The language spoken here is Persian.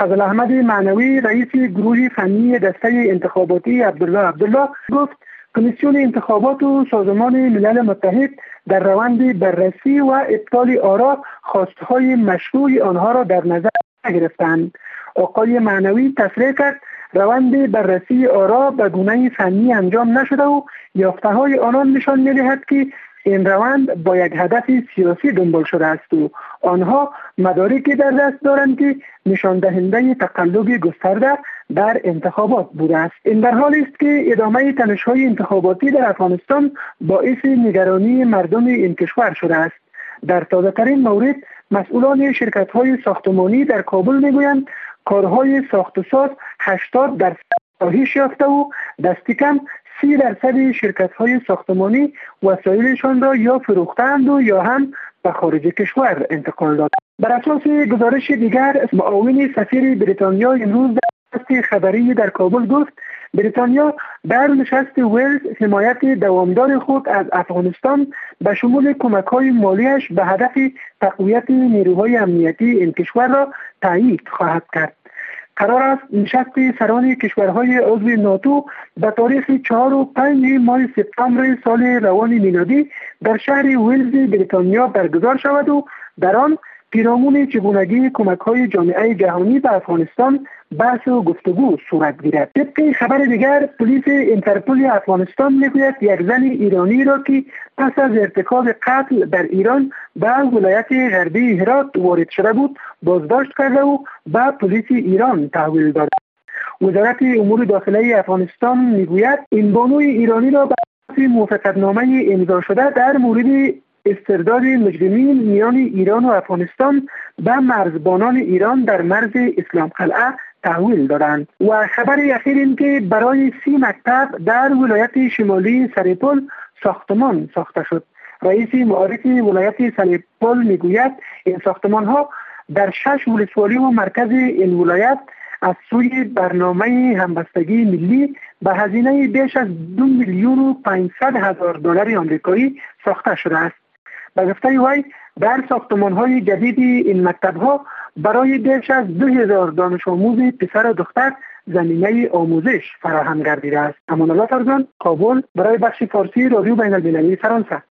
فضل احمد معنوی رئیس گروه فنی دسته انتخاباتی عبدالله گفت کمیسیون انتخابات و سازمان ملل متحد در روند بررسی و ابطال آرا خواستهای مشروع آنها را در نظر نگرفتند. آقای معنوی تصریح کرد روند بررسی آرا به گونه فنی انجام نشده و یافته‌های آنان نشان می‌دهد که این روند با یک هدف سیاسی دنبال شده است و آنها مدارکی در دست دارند که نشان دهنده تقلب گسترده در انتخابات بوده است. این در حالی است که ادامه تنش‌های انتخاباتی در افغانستان باعث نگرانی مردم این کشور شده است. در تازه‌ترین مورد مسئولان شرکت‌های ساختمانی در کابل می‌گویند کارهای ساخت و ساز 80% کاهش یافته و دست کم 30% شرکت‌های ساختمانی وسایلشان را یا فروختند و یا هم به خارج کشور انتقال دادند. بر اساس گزارش دیگر معاون سفیر بریتانیا امروز در خبری در کابل گفت بریتانیا در نشست ولز حمایت دوامدار خود از افغانستان به شمول کمک‌های مالیش به هدف تقویت نیروهای امنیتی این کشور را تایید خواهد کرد. قرار است نشست سران کشورهای عضو ناتو به تاریخ 4 و 5 ماه سپتامبر سال روان میلادی در شهر ولز بریتانیا برگزار شود و در آن پیرامون چگونگی کمک‌های جامعه جهانی به افغانستان بحث و گفتگو صورت گیرد. طبق خبر دیگر پلیس اینترپل افغانستان میگوید یک زن ایرانی را که پس از ارتکاب قتل در ایران به ولایت غربی هرات وارد شده بود بازداشت کرده و به پلیس ایران تحویل داده. وزارت امور داخلی افغانستان میگوید این بانوی ایرانی را به اساس موافقتنامه امضا شده در مورد استرداد مجرمین میان ایران و افغانستان به مرزبانان ایران در مرز اسلام قلعه تحویل دادند. و خبر اخیر این که برای 30 مکتب در ولایت شمالی سرپل ساختمان ساخته شد. رئیس معارف ولایت سرپل میگوید این ساختمان ها در 6 ولسوالی و مرکز این ولایت از سوی برنامه همبستگی ملی به هزینه بیش از 2,500,000 دلار آمریکایی ساخته شده است. به گفته وی در ساختمان‌های جدید این مکتب‌ها برای بیش از 2,000 دانش آموز پسر و دختر زمینه آموزش فراهم گردیده است. امان الله فرزان، کابل، برای بخش فارسی رادیو بین المللی فرانسه.